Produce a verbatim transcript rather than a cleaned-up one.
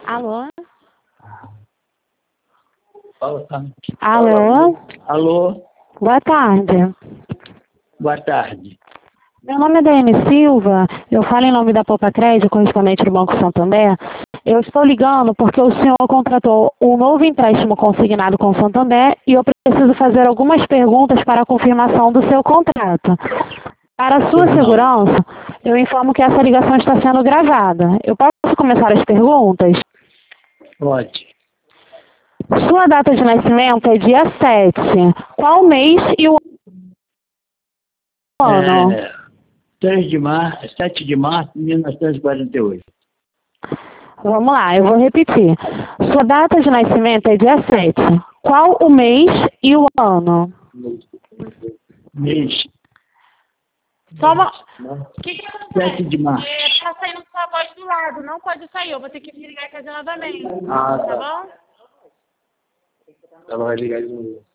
Alô? Fala, tá? Alô? Alô? Boa tarde. Boa tarde. Meu nome é Daiane Silva, eu falo em nome da Poupa Crédito, correspondente do Banco Santander. Eu estou ligando porque o senhor contratou um novo empréstimo consignado com o Santander e eu preciso fazer algumas perguntas para a confirmação do seu contrato. Para a sua Pois não. segurança, eu informo que essa ligação está sendo gravada. Eu posso começar as perguntas? Pode. Sua data de nascimento é dia sete. Qual mês e o ano? É, três de março, sete de março de mil novecentos e quarenta e oito. Vamos lá, eu vou repetir. Sua data de nascimento é dia sete. Qual o mês e o ano? Mês. Só uma... O que que acontece? sete de março. É, tá saindo sua voz do lado, não pode sair. Eu vou ter que desligar e fazer novamente. Ah, Tá tá. bom? Ela vai ligar de novo.